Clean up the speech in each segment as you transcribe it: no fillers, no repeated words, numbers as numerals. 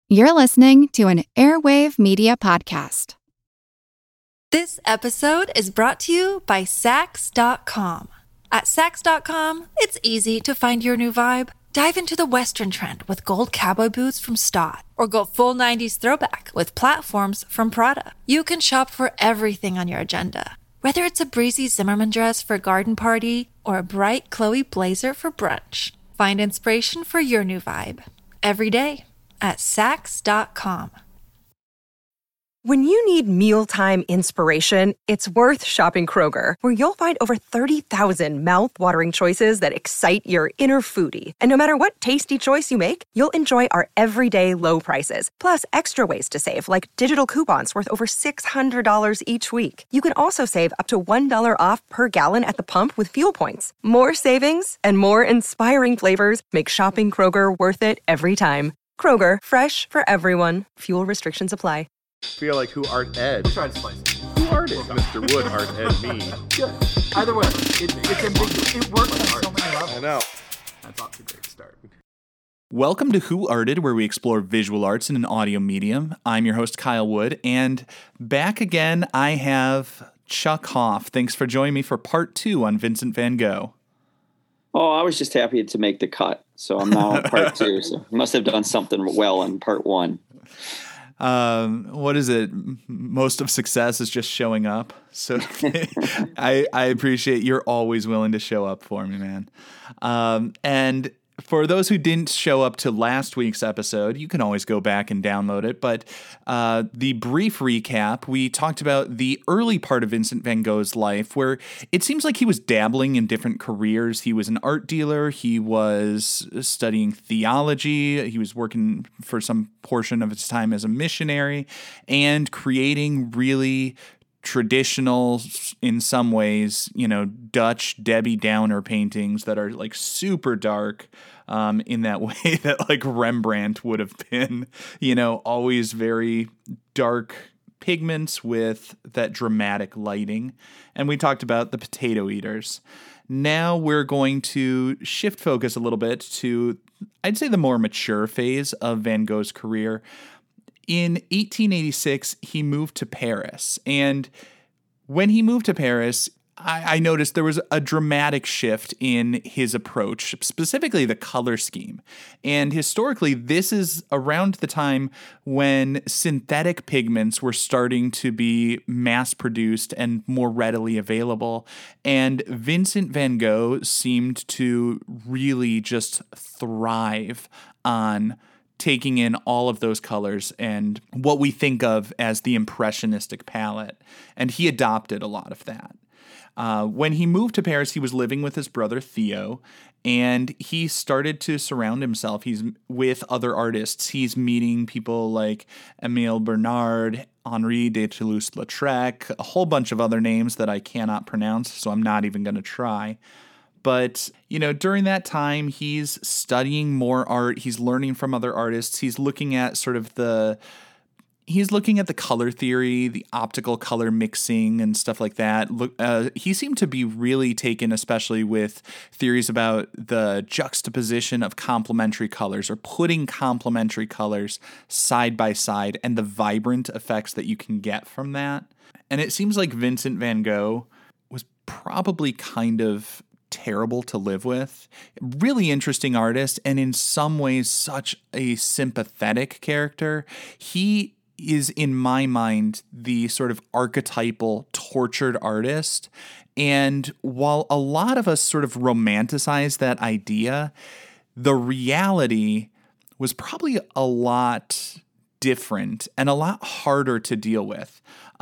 You're listening to an Airwave Media Podcast. This episode is brought to you by Sax.com. At Sax.com, it's easy to find your new vibe. Dive into the Western trend with gold cowboy boots from Stott, or go full 90s throwback with platforms from Prada. You can shop for everything on your agenda, whether it's a breezy Zimmermann dress for a garden party or a bright Chloe blazer for brunch. Find inspiration for your new vibe every day at Sax.com. When you need mealtime inspiration, it's worth shopping Kroger, where you'll find over 30,000 mouth-watering choices that excite your inner foodie. And no matter what tasty choice you make, you'll enjoy our everyday low prices, plus extra ways to save, like digital coupons worth over $600 each week. You can also save up to $1 off per gallon at the pump with fuel points. More savings and more inspiring flavors make shopping Kroger worth it every time. Kroger, fresh for everyone. Fuel restrictions apply. Feel like who art Ed? Try to spice it. Who art it? Mr. Wood art Ed me. Yeah. Either way, it's ambiguous. It works on so many levels. I know. That's off to a great start. Welcome to Who Arted, where we explore visual arts in an audio medium. I'm your host, Kyle Wood, and back again, I have Chuck Hoff. Thanks for joining me for part 2 on Vincent van Gogh. Oh, I was just happy to make the cut, so I'm now on part 2. So I must have done something well in part 1. What is it? Most of success is just showing up. So I appreciate you're always willing to show up for me, man. And for those who didn't show up to last week's episode, you can always go back and download it. But the brief recap, we talked about the early part of Vincent van Gogh's life, where it seems like he was dabbling in different careers. He was an art dealer. He was studying theology. He was working for some portion of his time as a missionary and creating really traditional, in some ways, Dutch Debbie Downer paintings that are like super dark in that way that like Rembrandt would have been, always very dark pigments with that dramatic lighting. And we talked about the potato eaters. Now we're going to shift focus a little bit to, I'd say, the more mature phase of Van Gogh's career. In 1886, he moved to Paris, and when he moved to Paris, I noticed there was a dramatic shift in his approach, specifically the color scheme. And historically, this is around the time when synthetic pigments were starting to be mass-produced and more readily available. And Vincent van Gogh seemed to really just thrive on taking in all of those colors and what we think of as the impressionistic palette. And he adopted a lot of that. When he moved to Paris, he was living with his brother Theo, and he started to surround himself. He's with other artists. He's meeting people like Émile Bernard, Henri de Toulouse-Lautrec, a whole bunch of other names that I cannot pronounce, so I'm not even going to try. But, during that time, he's studying more art. He's learning from other artists. He's looking at the color theory, the optical color mixing and stuff like that. He seemed to be really taken, especially with theories about the juxtaposition of complementary colors, or putting complementary colors side by side, and the vibrant effects that you can get from that. And it seems like Vincent van Gogh was probably kind of terrible to live with. Really interesting artist, and in some ways such a sympathetic character. He is, in my mind, the sort of archetypal tortured artist. And while a lot of us sort of romanticize that idea, the reality was probably a lot different and a lot harder to deal with.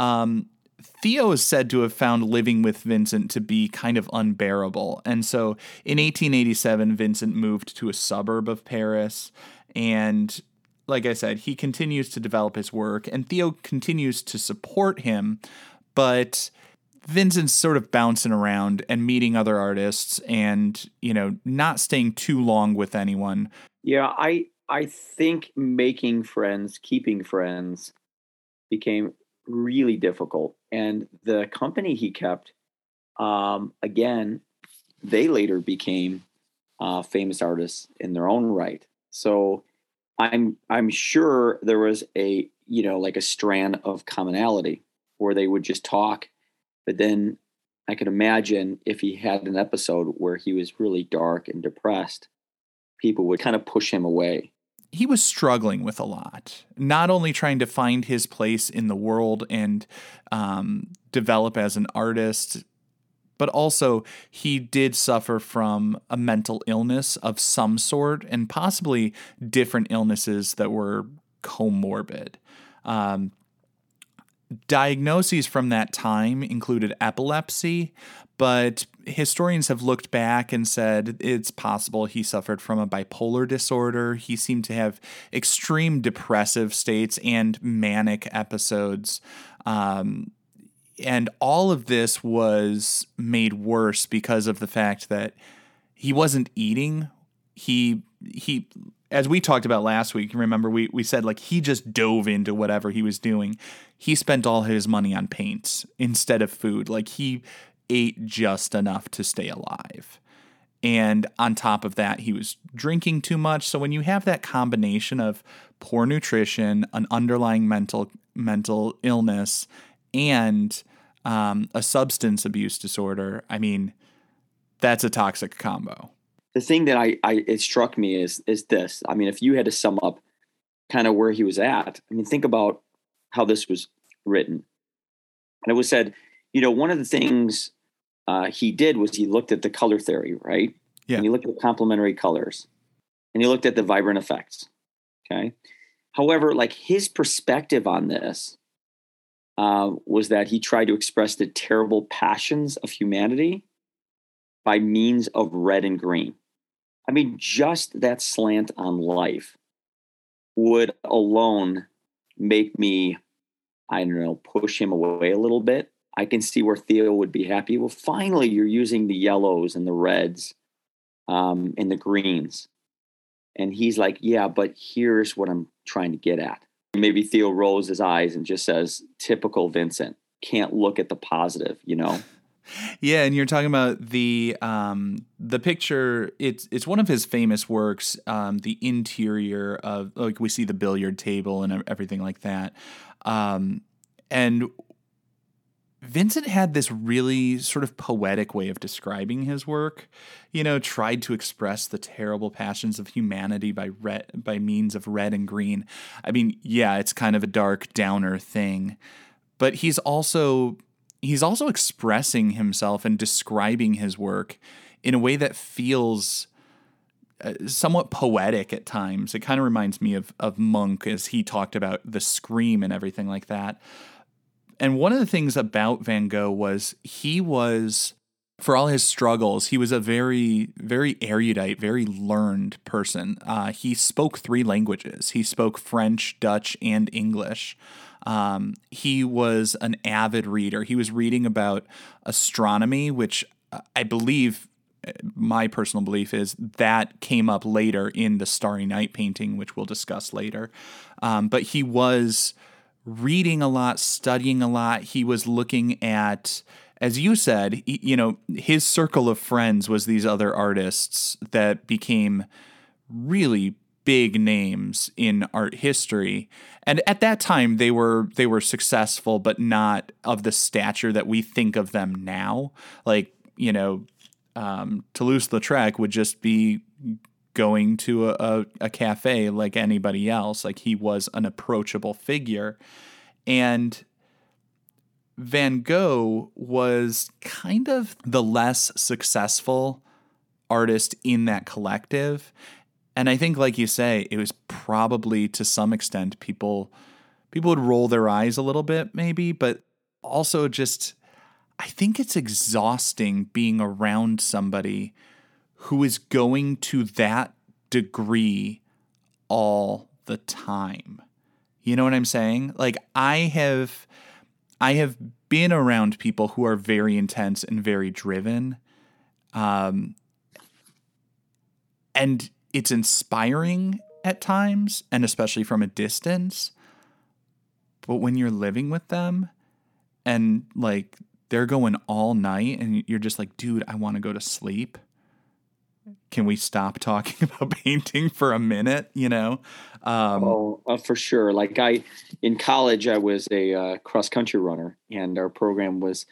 Theo is said to have found living with Vincent to be kind of unbearable. And so in 1887, Vincent moved to a suburb of Paris. And like I said, he continues to develop his work, and Theo continues to support him. But Vincent's sort of bouncing around and meeting other artists and, not staying too long with anyone. Yeah, I think making friends, keeping friends became really difficult. And the company he kept, again, they later became famous artists in their own right. So I'm sure there was a, like a strand of commonality where they would just talk, but then I could imagine if he had an episode where he was really dark and depressed, people would kind of push him away. He was struggling with a lot, not only trying to find his place in the world and develop as an artist, but also he did suffer from a mental illness of some sort and possibly different illnesses that were comorbid. Diagnoses from that time included epilepsy, but historians have looked back and said it's possible he suffered from a bipolar disorder. He seemed to have extreme depressive states and manic episodes. And all of this was made worse because of the fact that he wasn't eating. He as we talked about last week, remember we said like he just dove into whatever he was doing. He spent all his money on paints instead of food. Like he ate just enough to stay alive. And on top of that, he was drinking too much. So when you have that combination of poor nutrition, an underlying mental illness, and a substance abuse disorder, I mean, that's a toxic combo. The thing that it struck me is this. I mean, if you had to sum up kind of where he was at, I mean, think about how this was written. And it was said, one of the things he did was he looked at the color theory, right? Yeah. And he looked at complementary colors and he looked at the vibrant effects. Okay. However, like his perspective on this was that he tried to express the terrible passions of humanity by means of red and green. I mean, just that slant on life would alone make me, I don't know, push him away a little bit. I can see where Theo would be happy. Well, finally, you're using the yellows and the reds and the greens. And he's like, yeah, but here's what I'm trying to get at. Maybe Theo rolls his eyes and just says, typical Vincent, can't look at the positive, Yeah, and you're talking about the picture. It's one of his famous works. The interior of, like, we see the billiard table and everything like that. And Vincent had this really sort of poetic way of describing his work. Tried to express the terrible passions of humanity by means of red and green. I mean, yeah, it's kind of a dark downer thing, but he's also expressing himself and describing his work in a way that feels somewhat poetic at times. It kind of reminds me of Munch as he talked about the scream and everything like that. And one of the things about Van Gogh was he was, for all his struggles, he was a very, very erudite, very learned person. He spoke 3 languages. He spoke French, Dutch, and English. He was an avid reader. He was reading about astronomy, which I believe, my personal belief is that came up later in the Starry Night painting, which we'll discuss later. But he was reading a lot, studying a lot. He was looking at, as you said, his circle of friends was these other artists that became really big names in art history. And at that time they were successful, but not of the stature that we think of them now. Like, Toulouse-Lautrec would just be going to a cafe like anybody else. Like, he was an approachable figure. And Van Gogh was kind of the less successful artist in that collective. And I think, like you say, it was probably to some extent people would roll their eyes a little bit maybe, but also just, I think it's exhausting being around somebody who is going to that degree all the time. You know what I'm saying? Like, I have been around people who are very intense and very driven. And it's inspiring at times, and especially from a distance. But when you're living with them and like they're going all night and you're just like, dude, I want to go to sleep. can we stop talking about painting for a minute? For sure. Like in college, I was a cross country runner, and our program was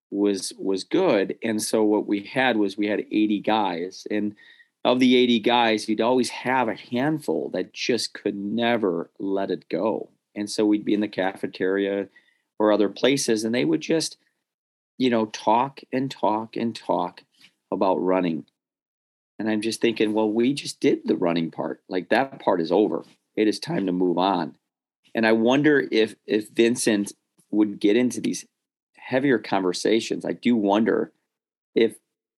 good. And so what we had 80 guys, and of the 80 guys, you'd always have a handful that just could never let it go. And so we'd be in the cafeteria or other places, and they would just, talk and talk and talk about running. And I'm just thinking, well, we just did the running part. Like, that part is over. It is time to move on. And I wonder if Vincent would get into these heavier conversations. I do wonder if,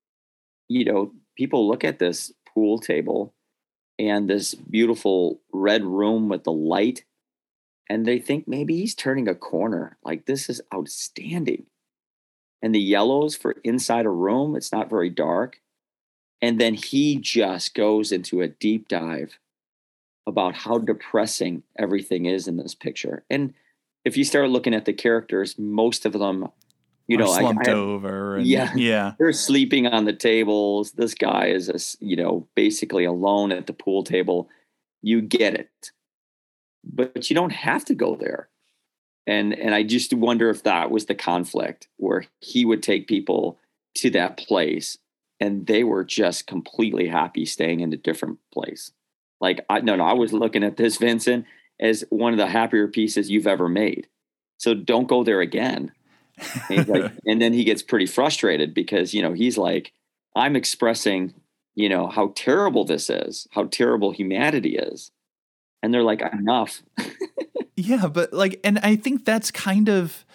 people look at this pool table and this beautiful red room with the light, and they think maybe he's turning a corner. Like, this is outstanding. And the yellows for inside a room, it's not very dark. And then he just goes into a deep dive about how depressing everything is in this picture. And if you start looking at the characters, most of them, are slumped over. And, they're sleeping on the tables. This guy is, basically alone at the pool table. You get it, but you don't have to go there. And I just wonder if that was the conflict, where he would take people to that place and they were just completely happy staying in a different place. Like, I was looking at this, Vincent, as one of the happier pieces you've ever made. So don't go there again. And then he gets pretty frustrated because, he's like, I'm expressing, how terrible this is, how terrible humanity is. And they're like, enough. Yeah, but and I think that's kind of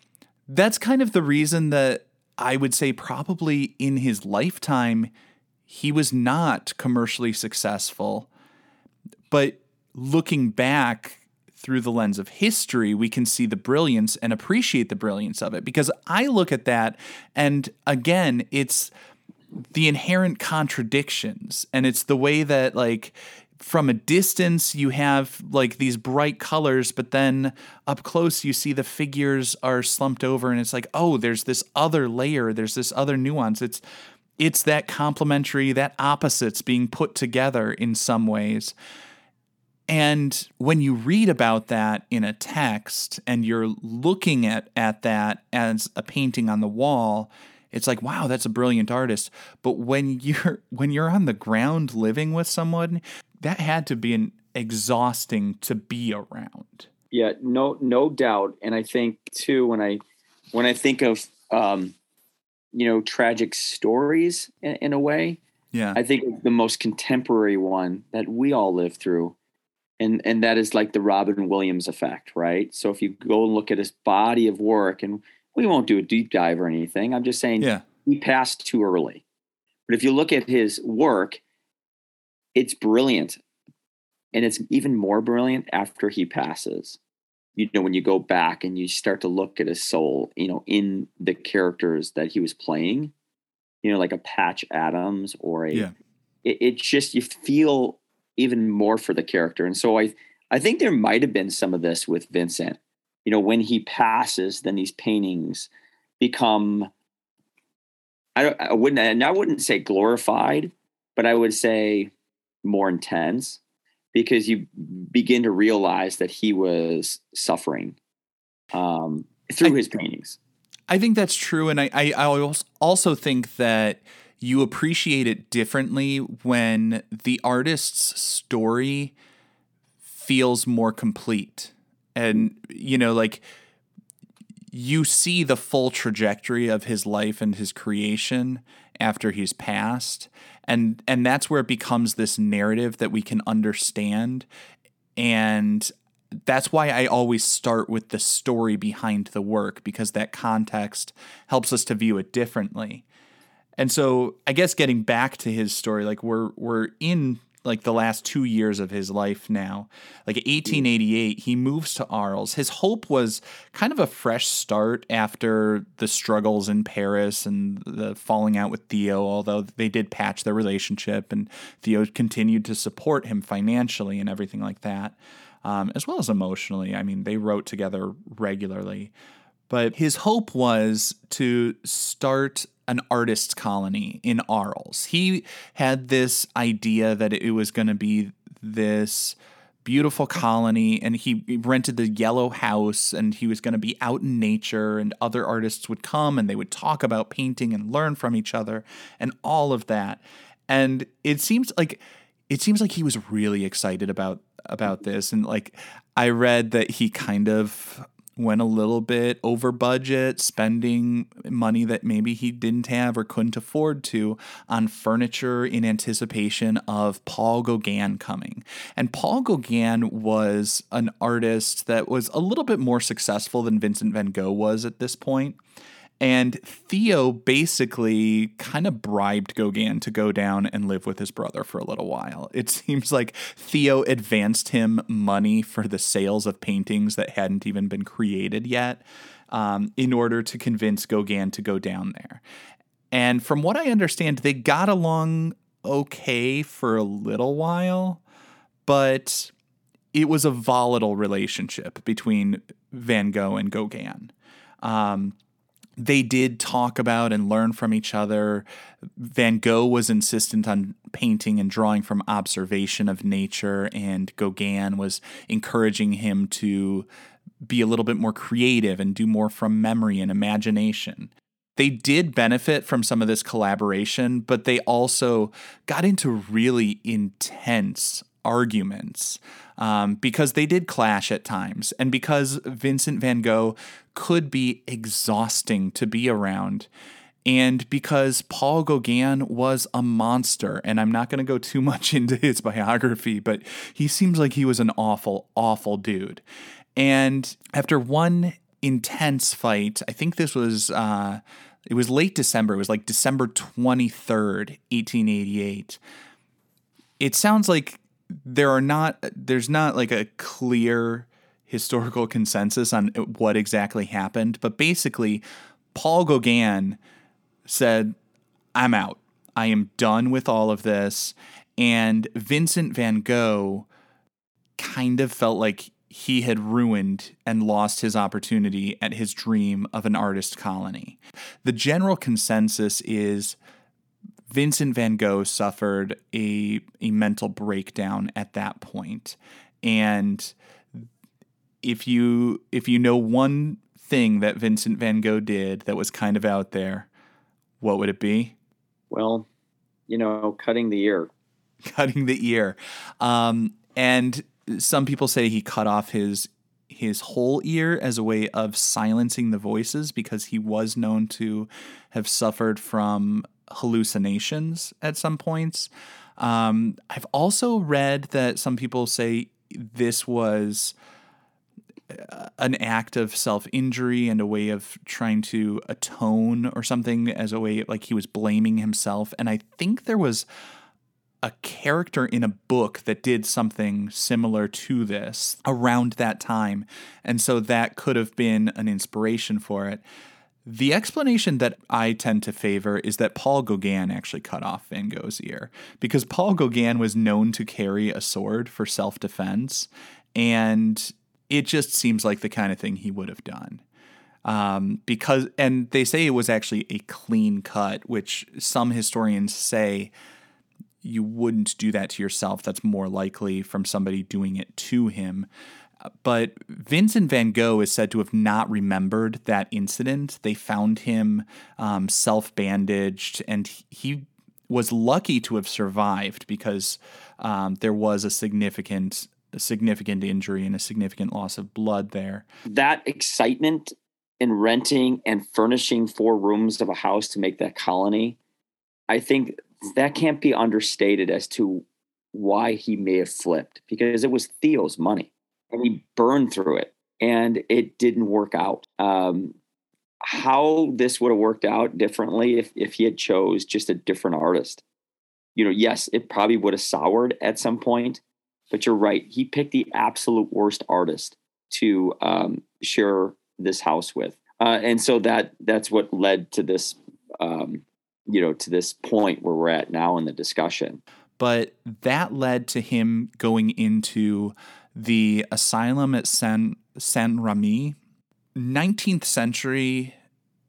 the reason that I would say probably in his lifetime, he was not commercially successful. But looking back through the lens of history, we can see the brilliance and appreciate the brilliance of it. Because I look at that, and again, it's the inherent contradictions, and it's the way that, from a distance, you have these bright colors, but then up close, you see the figures are slumped over, and it's like, oh, there's this other layer, there's this other nuance. It's that complementary, that opposites being put together in some ways. And when you read about that in a text and you're looking at that as a painting on the wall, it's like, wow, that's a brilliant artist. But when you're on the ground living with someone, that had to be exhausting to be around. Yeah, no doubt. And I think too, when I think of tragic stories in a way, I think of the most contemporary one that we all live through. And that is like the Robin Williams effect, right? So if you go and look at his body of work, and we won't do a deep dive or anything, I'm just saying he passed too early. But if you look at his work, it's brilliant. And it's even more brilliant after he passes. When you go back and you start to look at his soul, in the characters that he was playing, like a Patch Adams or it's just, you feel even more for the character. And so I think there might have been some of this with Vincent. When he passes, then these paintings become, I wouldn't say glorified, but I would say more intense, because you begin to realize that he was suffering through his paintings. I think that's true. And I also think that you appreciate it differently when the artist's story feels more complete. And, you see the full trajectory of his life and his creation after he's passed. And that's where it becomes this narrative that we can understand. And that's why I always start with the story behind the work, because that context helps us to view it differently. And so I guess getting back to his story, we're in the last 2 years of his life now. 1888, he moves to Arles. His hope was kind of a fresh start after the struggles in Paris and the falling out with Theo, although they did patch their relationship, and Theo continued to support him financially and everything like that, as well as emotionally. I mean, they wrote together regularly. But his hope was to start an artist colony in Arles. He had this idea that it was going to be this beautiful colony, and he rented the yellow house, and he was going to be out in nature, and other artists would come and they would talk about painting and learn from each other and all of that. And it seems like he was really excited about this. And like, I read that he kind of went a little bit over budget, spending money that maybe he didn't have or couldn't afford to on furniture in anticipation of Paul Gauguin coming. And Paul Gauguin was an artist that was a little bit more successful than Vincent van Gogh was at this point. And Theo basically kind of bribed Gauguin to go down and live with his brother for a little while. It seems like Theo advanced him money for the sales of paintings that hadn't even been created yet, in order to convince Gauguin to go down there. And from what I understand, they got along okay for a little while, but it was a volatile relationship between Van Gogh and Gauguin. They did talk about and learn from each other. Van Gogh was insistent on painting and drawing from observation of nature, and Gauguin was encouraging him to be a little bit more creative and do more from memory and imagination. They did benefit from some of this collaboration, but they also got into really intense arguments because they did clash at times, and because Vincent van Gogh could be exhausting to be around, and because Paul Gauguin was a monster. And I'm not going to go too much into his biography, but he seems like he was an awful, awful dude. And after one intense fight, I think this was it was late December. It was like December 23rd, 1888. It sounds like there's not like a clear historical consensus on what exactly happened, but basically Paul Gauguin said, "I'm out. I am done with all of this." And Vincent van Gogh kind of felt like he had ruined and lost his opportunity at his dream of an artist colony. The general consensus is Vincent van Gogh suffered a mental breakdown at that point. And if you know one thing that Vincent van Gogh did that was kind of out there, what would it be? Well, cutting the ear. Cutting the ear. And some people say he cut off his whole ear as a way of silencing the voices, because he was known to have suffered from hallucinations at some points. I've also read that some people say this was an act of self-injury and a way of trying to atone or something, as a way like he was blaming himself. And I think there was a character in a book that did something similar to this around that time. And so that could have been an inspiration for it. The explanation that I tend to favor is that Paul Gauguin actually cut off Van Gogh's ear, because Paul Gauguin was known to carry a sword for self-defense, and it just seems like the kind of thing he would have done. And they say it was actually a clean cut, which some historians say you wouldn't do that to yourself. That's more likely from somebody doing it to him. But Vincent van Gogh is said to have not remembered that incident. They found him self-bandaged, and he was lucky to have survived, because there was a significant injury and a significant loss of blood there. That excitement in renting and furnishing 4 rooms of a house to make that colony, I think that can't be understated as to why he may have flipped, because it was Theo's money and he burned through it and it didn't work out. How this would have worked out differently if he had chose just a different artist. Yes, it probably would have soured at some point, but you're right. He picked the absolute worst artist to share this house with. And so that's what led to this, to this point where we're at now in the discussion. But that led to him going into the asylum at Saint-Remy. 19th century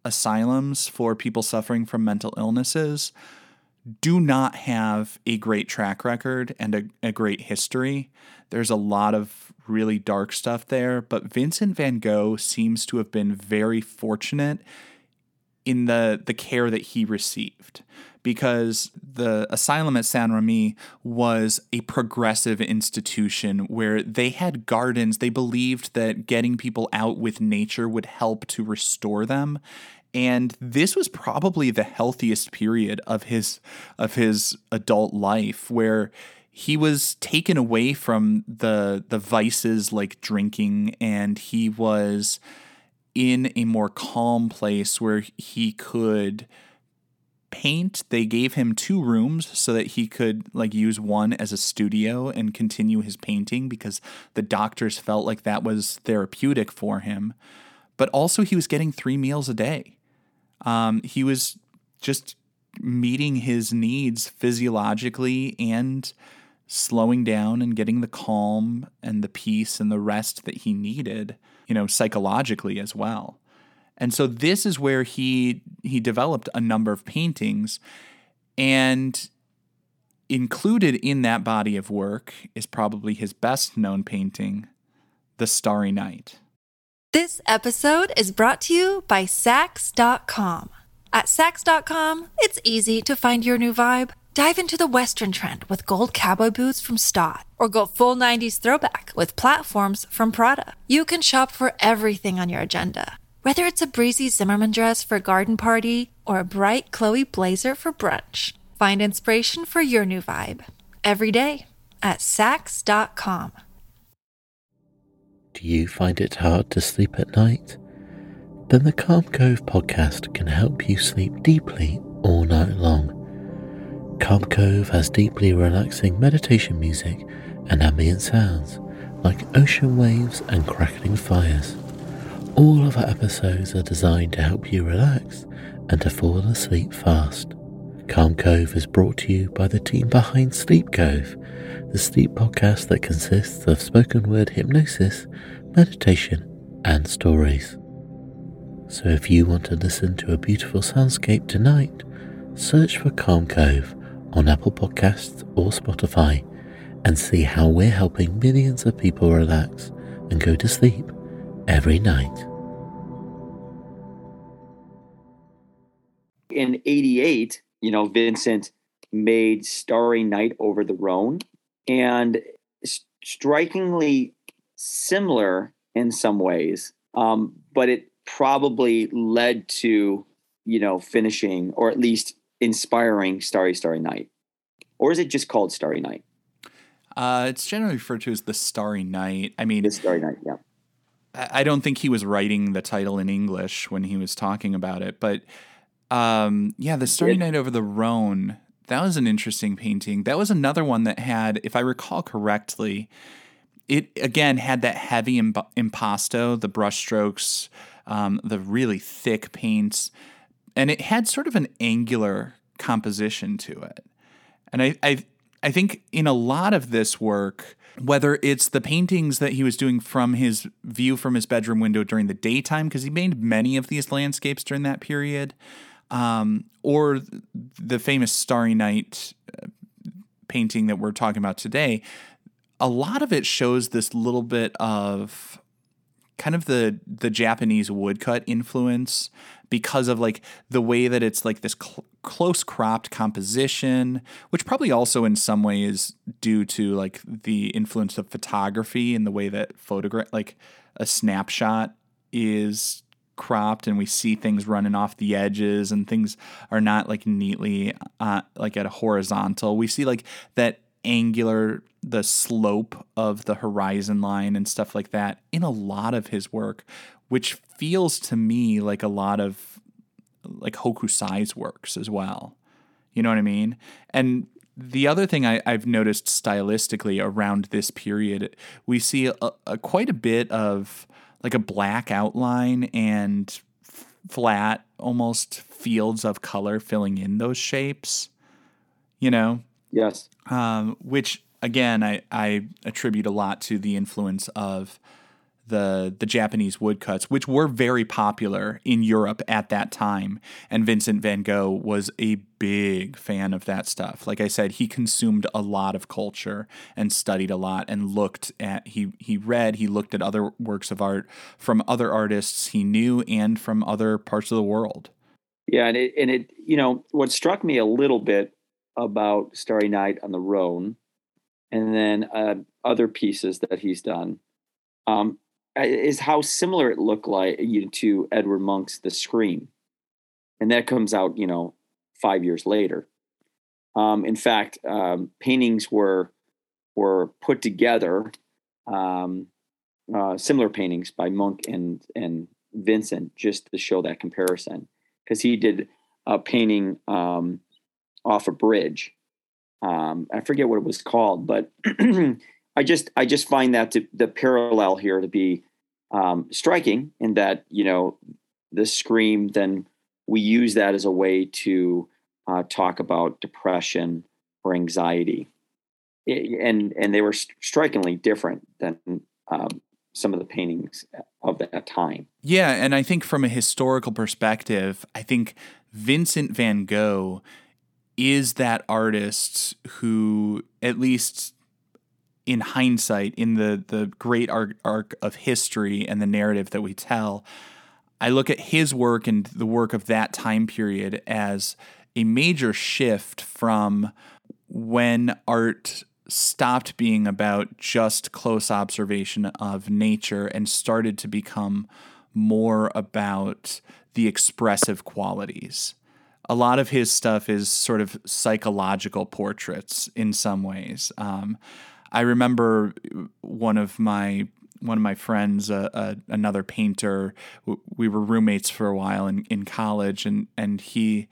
asylums for people suffering from mental illnesses do not have a great track record and a great history. There's a lot of really dark stuff there, but Vincent van Gogh seems to have been very fortunate in the care that he received, because the asylum at Saint-Rémy was a progressive institution where they had gardens. They believed that getting people out with nature would help to restore them. And this was probably the healthiest period of his adult life, where he was taken away from the vices like drinking, and he was in a more calm place where he could paint. They gave him 2 rooms so that he could like use one as a studio and continue his painting, because the doctors felt like that was therapeutic for him. But also he was getting 3 meals a day. He was just meeting his needs physiologically and slowing down and getting the calm and the peace and the rest that he needed, psychologically as well. And so this is where he developed a number of paintings, and included in that body of work is probably his best known painting, The Starry Night. This episode is brought to you by Saks.com. At Saks.com, it's easy to find your new vibe. Dive into the Western trend with gold cowboy boots from Stott, or go full 90s throwback with platforms from Prada. You can shop for everything on your agenda, whether it's a breezy Zimmermann dress for a garden party or a bright Chloe blazer for brunch. Find inspiration for your new vibe every day at Saks.com. Do you find it hard to sleep at night? Then the Calm Cove podcast can help you sleep deeply all night long. Calm Cove has deeply relaxing meditation music and ambient sounds like ocean waves and crackling fires. All of our episodes are designed to help you relax and to fall asleep fast. Calm Cove is brought to you by the team behind Sleep Cove, the sleep podcast that consists of spoken word hypnosis, meditation, and stories. So if you want to listen to a beautiful soundscape tonight, search for Calm Cove on Apple Podcasts or Spotify and see how we're helping millions of people relax and go to sleep every night. In 88, Vincent made Starry Night over the Rhone, and strikingly similar in some ways, but it probably led to, finishing or at least inspiring Starry Night. Or is it just called Starry Night? It's generally referred to as The Starry Night. I mean, The Starry Night, yeah. I don't think he was writing the title in English when he was talking about it, but The Starry Night over the Rhone, that was an interesting painting. That was another one that had, if I recall correctly, it again had that heavy impasto, the brushstrokes, the really thick paints, and it had sort of an angular composition to it. And I think in a lot of this work, whether it's the paintings that he was doing from his view from his bedroom window during the daytime, because he made many of these landscapes during that period, or the famous Starry Night painting that we're talking about today, a lot of it shows this little bit of kind of the Japanese woodcut influence, because of like the way that it's like this close cropped composition, which probably also in some way is due to like the influence of photography and the way that like a snapshot is cropped and we see things running off the edges and things are not like neatly like at a horizontal. We see like that angular, the slope of the horizon line and stuff like that in a lot of his work, which feels to me like a lot of like Hokusai's works as well. You know what I mean? And the other thing I've noticed stylistically around this period, we see quite a bit of like a black outline and flat, almost fields of color filling in those shapes, Yes. Which, again, I attribute a lot to the influence of the Japanese woodcuts, which were very popular in Europe at that time. And Vincent van Gogh was a big fan of that stuff. Like I said, he consumed a lot of culture and studied a lot and looked at, he looked at other works of art from other artists he knew and from other parts of the world. Yeah. And it, what struck me a little bit about Starry Night on the Rhone and then other pieces that he's done, is how similar it looked like to Edward Munch's The Scream. And that comes out, 5 years later. In fact, paintings were put together, similar paintings by Munch and Vincent, just to show that comparison. Because he did a painting off a bridge. I forget what it was called, but I just find that the parallel here to be striking in that, The Scream, then we use that as a way to talk about depression or anxiety. And they were strikingly different than some of the paintings of that time. Yeah, and I think from a historical perspective, I think Vincent van Gogh is that artist who, at least in hindsight, in the great arc of history and the narrative that we tell, I look at his work and the work of that time period as a major shift from when art stopped being about just close observation of nature and started to become more about the expressive qualities. A lot of his stuff is sort of psychological portraits in some ways. I remember one of my friends, another painter. We were roommates for a while in college, and he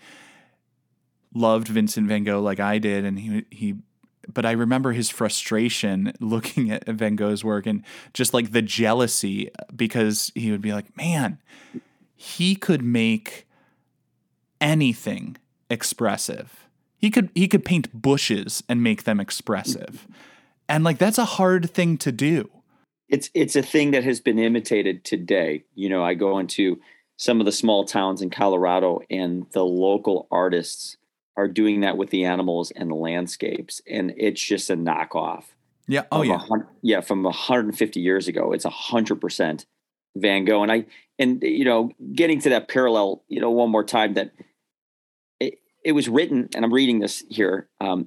loved Vincent van Gogh like I did, and but I remember his frustration looking at Van Gogh's work and just like the jealousy, because he would be like, man, he could make anything expressive. He could paint bushes and make them expressive. And like, that's a hard thing to do. It's a thing that has been imitated today. I go into some of the small towns in Colorado, and the local artists are doing that with the animals and the landscapes, and it's just a knockoff. Yeah. From 150 years ago, it's 100% Van Gogh. And getting to that parallel, one more time, that it was written, and I'm reading this here.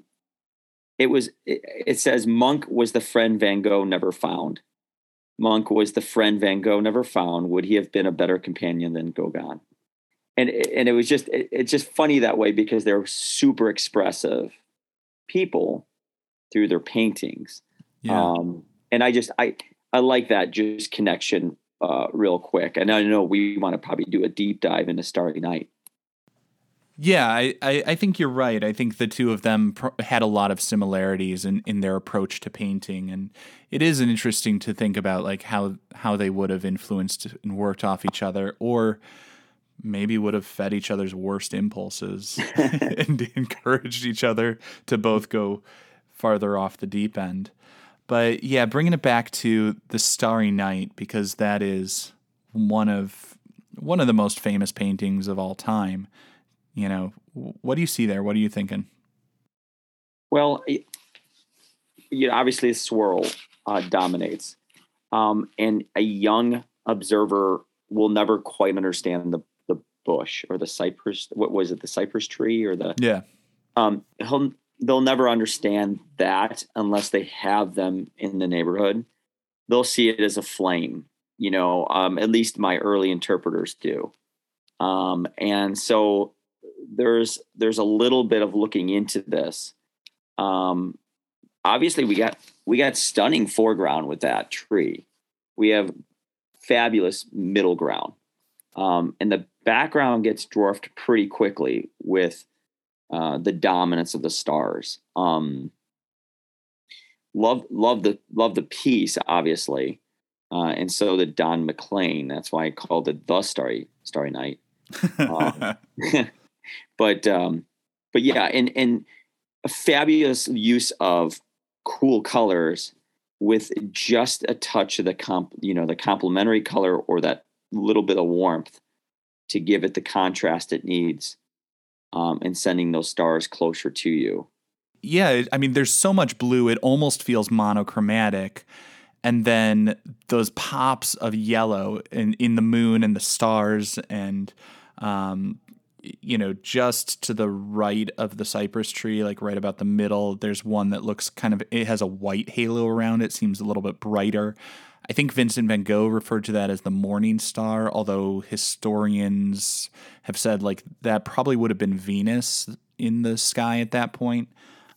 It says Munch was the friend Van Gogh never found. Munch was the friend Van Gogh never found. Would he have been a better companion than Gauguin? And it was just, it's just funny that way, because they're super expressive people through their paintings. Yeah. And I like that just connection real quick. And I know we want to probably do a deep dive into Starry Night. Yeah, I think you're right. I think the two of them had a lot of similarities in their approach to painting, and it is interesting to think about like how they would have influenced and worked off each other, or maybe would have fed each other's worst impulses and encouraged each other to both go farther off the deep end. But yeah, bringing it back to the Starry Night, because that is one of the most famous paintings of all time. What do you see there? What are you thinking? Well, obviously the swirl dominates, and a young observer will never quite understand the bush or the cypress. What was it? The cypress tree or the they'll never understand that unless they have them in the neighborhood. They'll see it as a flame. At least my early interpreters do, and so there's a little bit of looking into this. Obviously we got stunning foreground with that tree. We have fabulous middle ground. And the background gets dwarfed pretty quickly with the dominance of the stars. Love the piece, obviously. And so did Don McLean. That's why I called it The Starry Night. But yeah, and a fabulous use of cool colors with just a touch of the complementary color or that little bit of warmth to give it the contrast it needs, and sending those stars closer to you. Yeah, I mean, there's so much blue, it almost feels monochromatic. And then those pops of yellow in the moon and the stars and, just to the right of the cypress tree, like right about the middle, there's one that looks it has a white halo around it, seems a little bit brighter. I think Vincent van Gogh referred to that as the morning star, although historians have said like that probably would have been Venus in the sky at that point.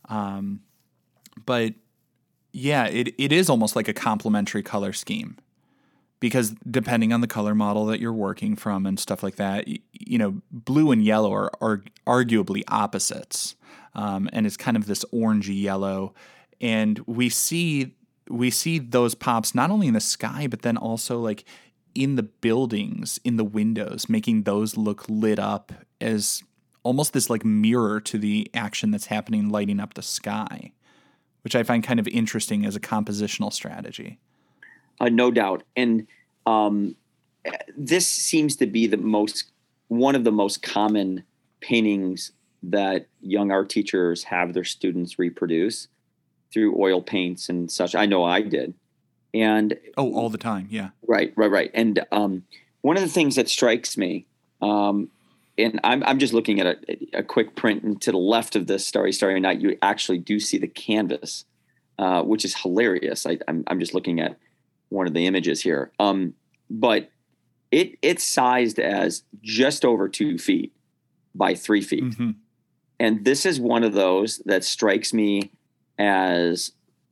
But yeah, it is almost like a complementary color scheme, because depending on the color model that you're working from and stuff like that, blue and yellow are arguably opposites. And it's kind of this orangey yellow. And we see those pops not only in the sky, but then also like in the buildings, in the windows, making those look lit up as almost this like mirror to the action that's happening, lighting up the sky, which I find kind of interesting as a compositional strategy. No doubt. And this seems to be one of the most common paintings that young art teachers have their students reproduce through oil paints and such. I know I did. And all the time. Yeah. Right. And one of the things that strikes me, and I'm just looking at a quick print, and to the left of this Starry Night, you actually do see the canvas, which is hilarious. I'm just looking at one of the images here. But it's sized as just over 2 feet by 3 feet. Mm-hmm. And this is one of those that strikes me as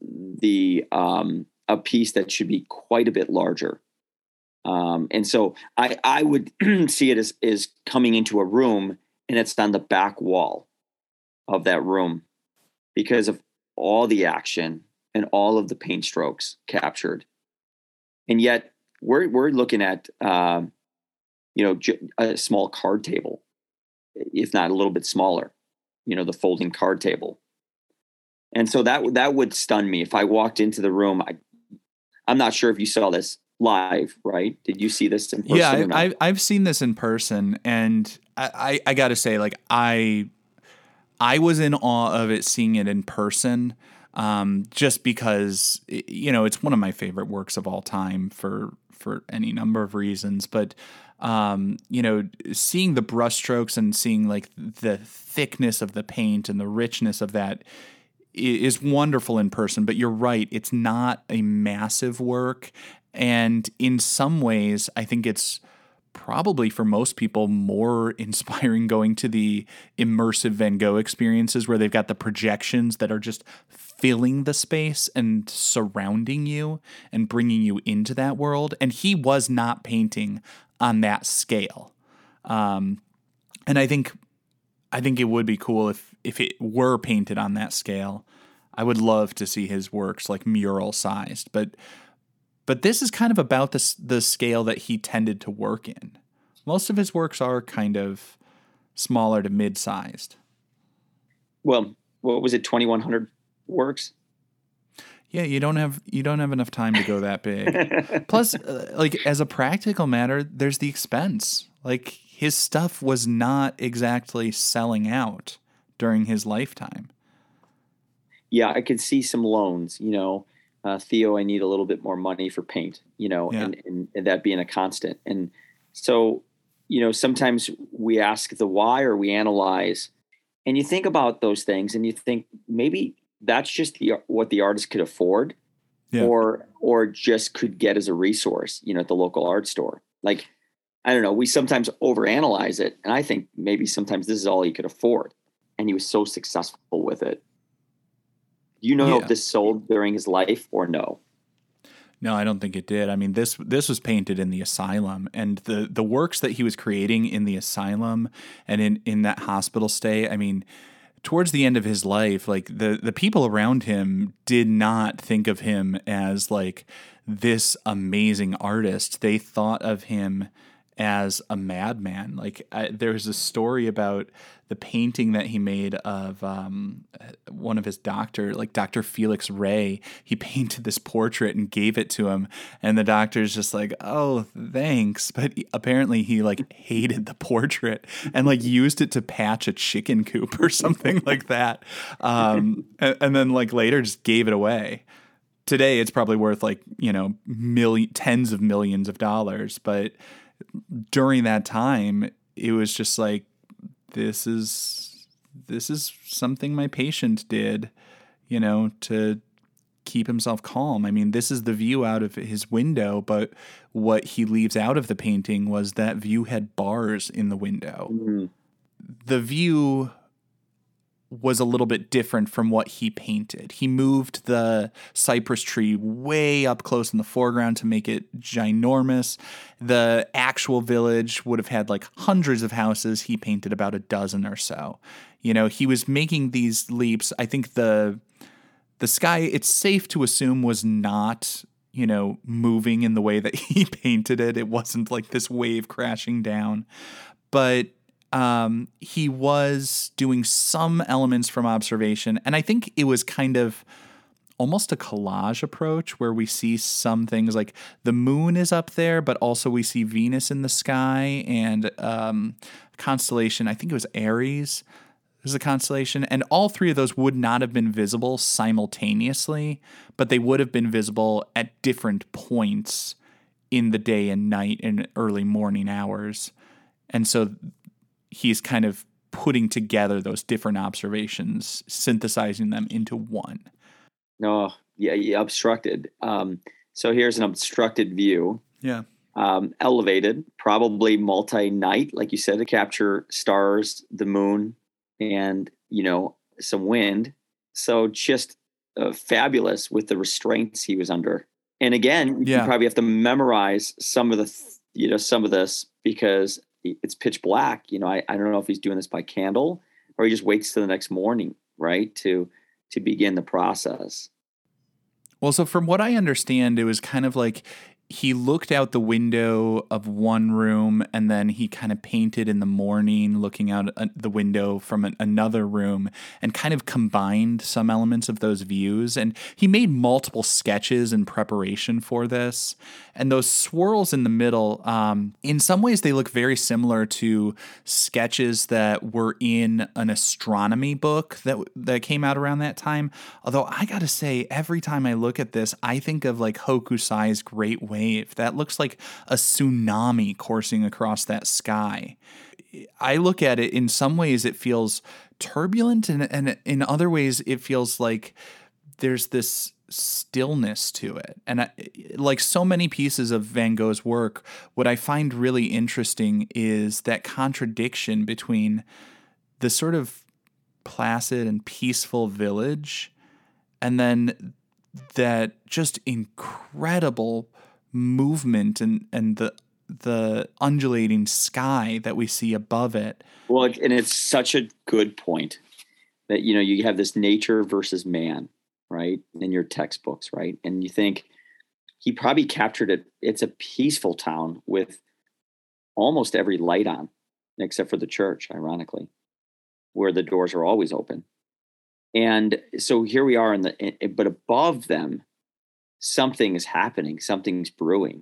a piece that should be quite a bit larger. And so I would see it as coming into a room, and it's on the back wall of that room because of all the action and all of the paint strokes captured. And yet we're looking at, a small card table, if not a little bit smaller, the folding card table. And so that would stun me if I walked into the room. I'm not sure if you saw this live, right? Did you see this in person? Yeah, I've seen this in person, and I got to say, like, I was in awe of it, seeing it in person, just because it's one of my favorite works of all time for any number of reasons. But seeing the brushstrokes and seeing like the thickness of the paint and the richness of that is wonderful in person. But you're right, it's not a massive work. And in some ways, I think it's probably for most people more inspiring going to the immersive Van Gogh experiences where they've got the projections that are just filling the space and surrounding you and bringing you into that world. And he was not painting on that scale. And I think it would be cool if it were painted on that scale. I would love to see his works like mural sized, but this is kind of about the scale that he tended to work in. Most of his works are kind of smaller to mid-sized. Well, what was it, 2,100 works? Yeah, you don't have enough time to go that big. Plus, like as a practical matter, there's the expense. Like his stuff was not exactly selling out during his lifetime. Yeah, I could see some loans, Theo, I need a little bit more money for paint, and that being a constant. And so, sometimes we ask the why, or we analyze, and you think about those things and you think maybe that's just what the artist could afford, or just could get as a resource, at the local art store. Like, I don't know, we sometimes overanalyze it. And I think maybe sometimes this is all he could afford. And he was so successful with it. Do you know if this sold during his life or no? No, I don't think it did. I mean, this was painted in the asylum, and the works that he was creating in the asylum and in that hospital stay, I mean, towards the end of his life, like the people around him did not think of him as like this amazing artist. They thought of him as a madman. Like there's a story about the painting that he made of one of his Dr. Felix Ray. He painted this portrait and gave it to him, and the doctor's just like, "Oh, thanks," but apparently he like hated the portrait and like used it to patch a chicken coop or something like that, and then like later just gave it away. Today it's probably worth like, tens of millions of dollars, but during that time it was just like, this is something my patient did, to keep himself calm. I mean, this is the view out of his window, but what he leaves out of the painting was that view had bars in the window. Mm-hmm. The view was a little bit different from what he painted. He moved the cypress tree way up close in the foreground to make it ginormous. The actual village would have had like hundreds of houses. He painted about a dozen or so. He was making these leaps. I think the sky, it's safe to assume, was not, moving in the way that he painted it. It wasn't like this wave crashing down. But he was doing some elements from observation, and I think it was kind of almost a collage approach where we see some things like the moon is up there, but also we see Venus in the sky and constellation. I think it was Aries. There's a constellation, and all three of those would not have been visible simultaneously, but they would have been visible at different points in the day and night and early morning hours. And so he's kind of putting together those different observations, synthesizing them into one. No, yeah, obstructed. So here's an obstructed view. Yeah. Elevated, probably multi-night, like you said, to capture stars, the moon, and, some wind. So just fabulous with the restraints he was under. And again, you probably have to memorize some of this because it's pitch black. I don't know if he's doing this by candle or he just waits till the next morning, right, to begin the process. Well, so from what I understand, it was kind of like he looked out the window of one room and then he kind of painted in the morning looking out the window from another room and kind of combined some elements of those views. And he made multiple sketches in preparation for this. And those swirls in the middle, in some ways they look very similar to sketches that were in an astronomy book that came out around that time. Although I got to say, every time I look at this, I think of like Hokusai's Great Wave. That looks like a tsunami coursing across that sky. I look at it, in some ways it feels turbulent, and in other ways it feels like there's this stillness to it. And like so many pieces of Van Gogh's work, what I find really interesting is that contradiction between the sort of placid and peaceful village and then that just incredible movement and the undulating sky that we see above it. Well, and it's such a good point that, you have this nature versus man, right, in your textbooks, right? And you think he probably captured it. It's a peaceful town with almost every light on, except for the church, ironically, where the doors are always open. And so here we are but above them, something is happening, something's brewing.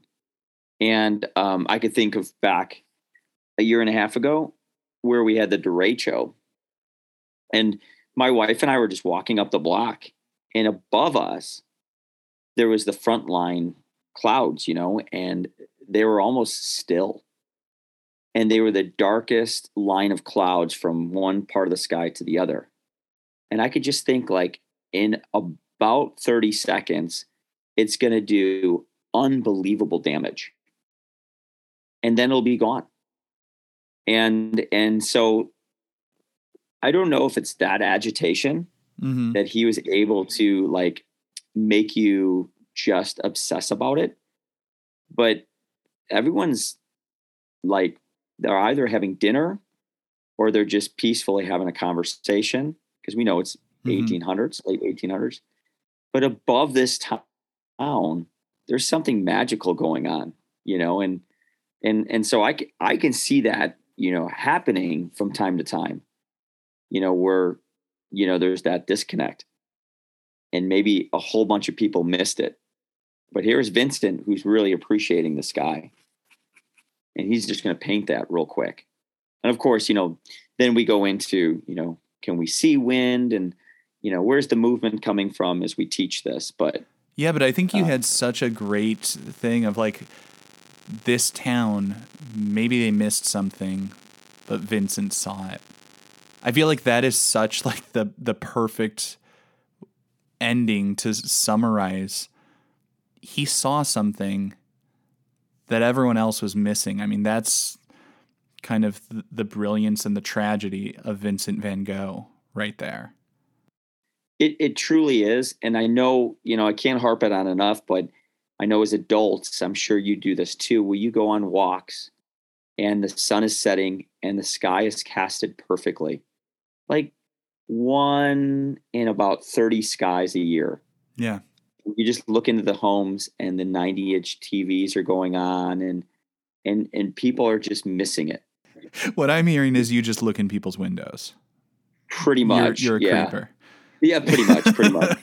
And I could think of back a year and a half ago where we had the derecho. And my wife and I were just walking up the block, and above us, there was the front line clouds, and they were almost still. And they were the darkest line of clouds from one part of the sky to the other. And I could just think, like, in about 30 seconds, it's going to do unbelievable damage. And then it'll be gone. And so I don't know if it's that agitation that he was able to like make you just obsess about it. But everyone's like, they're either having dinner or they're just peacefully having a conversation, because we know it's 1800s, late 1800s. But above this town, there's something magical going on, and And so I can see that, happening from time to time, where, there's that disconnect and maybe a whole bunch of people missed it. But here's Vincent, who's really appreciating the sky. And he's just going to paint that real quick. And of course, then we go into, can we see wind and, where's the movement coming from as we teach this? But yeah, but I think you had such a great thing of like this town, maybe they missed something, but Vincent saw it. I feel like that is such like the perfect ending to summarize. He saw something that everyone else was missing. I mean, that's kind of the brilliance and the tragedy of Vincent van Gogh right there. It truly is. And I know, I can't harp it on enough, but I know as adults, I'm sure you do this too, where you go on walks and the sun is setting and the sky is casted perfectly. Like 1 in about 30 skies a year. Yeah. You just look into the homes and the 90-inch TVs are going on and people are just missing it. What I'm hearing is you just look in people's windows. Pretty much. You're a creeper. Yeah, pretty much.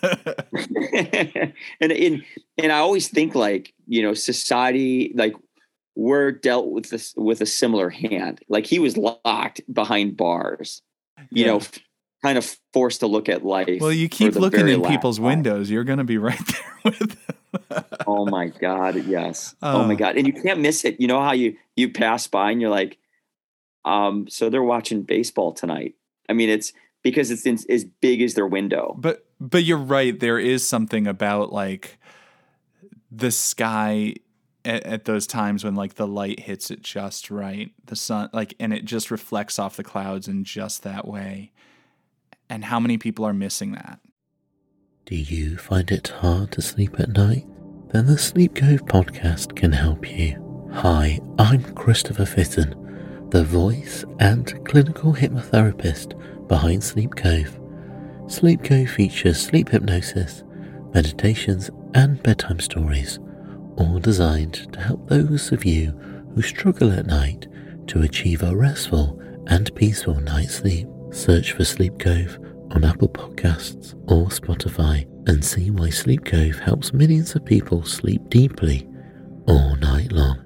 and I always think like, society, like we're dealt with this with a similar hand. Like he was locked behind bars, kind of forced to look at life. Well, you keep looking in people's windows. You're going to be right there with them. Oh my God. Yes. Oh my God. And you can't miss it. You know how you pass by and you're like, so they're watching baseball tonight. I mean, it's because it's as big as their window. But you're right. There is something about like the sky at those times when like the light hits it just right. The sun, like, and it just reflects off the clouds in just that way. And how many people are missing that? Do you find it hard to sleep at night? Then the Sleep Cove podcast can help you. Hi, I'm Christopher Fitton, the voice and clinical hypnotherapist behind Sleep Cove. Sleep Cove features sleep hypnosis, meditations, and bedtime stories, all designed to help those of you who struggle at night to achieve a restful and peaceful night's sleep. Search for Sleep Cove on Apple Podcasts or Spotify and see why Sleep Cove helps millions of people sleep deeply all night long.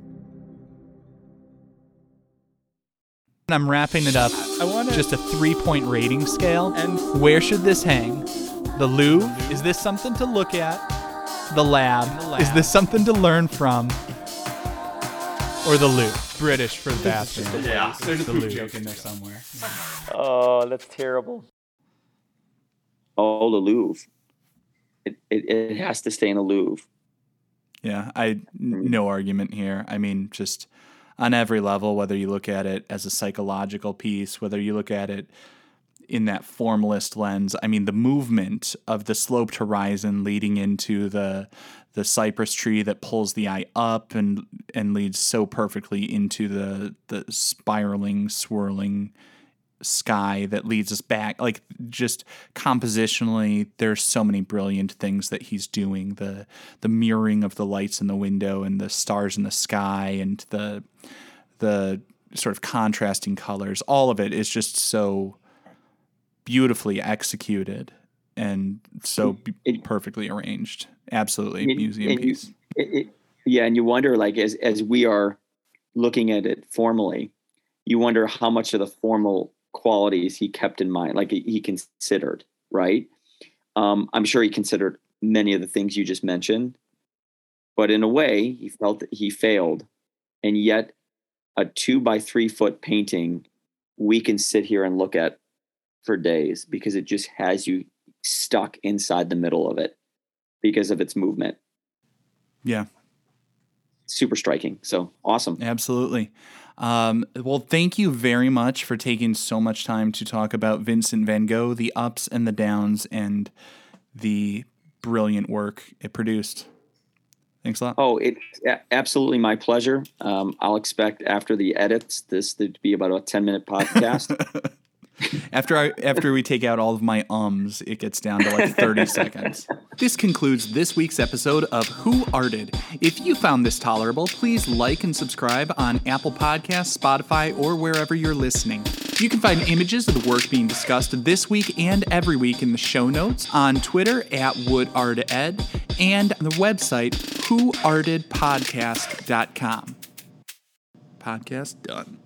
I'm wrapping it up. I want just a 3-point rating scale. And where should this hang? The Louvre? Is this something to look at? The lab? Is this something to learn from? Or the Louvre? British for the bathroom. Yeah, there's a poop joke in there somewhere. Oh, that's terrible. Oh, the Louvre. It has to stay in the Louvre. Yeah, no argument here. I mean, just on every level, whether you look at it as a psychological piece, whether you look at it in that formalist lens. I mean, the movement of the sloped horizon leading into the cypress tree that pulls the eye up and leads so perfectly into the spiraling, swirling sky that leads us back. Like, just compositionally, there's so many brilliant things that he's doing. The mirroring of the lights in the window and the stars in the sky and the sort of contrasting colors, all of it is just so beautifully executed and so perfectly arranged. Absolutely, museum piece. Yeah, and you wonder, like, as we are looking at it formally, you wonder how much of the formal qualities he kept in mind, like he considered, right? I'm sure he considered many of the things you just mentioned, but in a way, he felt that he failed. And yet, a 2-by-3 foot painting, we can sit here and look at for days because it just has you stuck inside the middle of it because of its movement. Yeah. Super striking. So awesome. Absolutely. Well, thank you very much for taking so much time to talk about Vincent van Gogh, the ups and the downs, and the brilliant work it produced. Thanks a lot. Oh, it's absolutely my pleasure. I'll expect after the edits this to be about a 10-minute podcast. After we take out all of my ums, it gets down to like 30 seconds. This concludes this week's episode of Who Arted. If you found this tolerable, please like and subscribe on Apple Podcasts, Spotify, or wherever you're listening. You can find images of the work being discussed this week and every week in the show notes, on Twitter at WoodArtEd, and on the website whoartedpodcast.com. Podcast done.